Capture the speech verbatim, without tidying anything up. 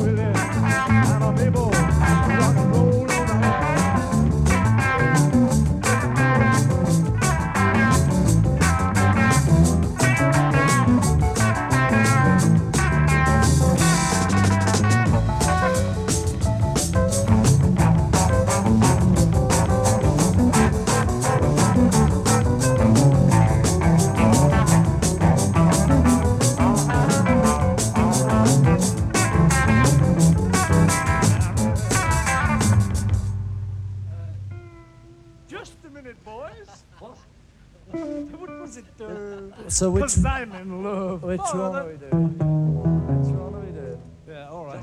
Willie, and a people rock and roll on Just a minute, boys. What? What was it? Uh, So which, 'Cause I'm in love. which Oh, one that- are we doing? Which one are we doing? Yeah, all right.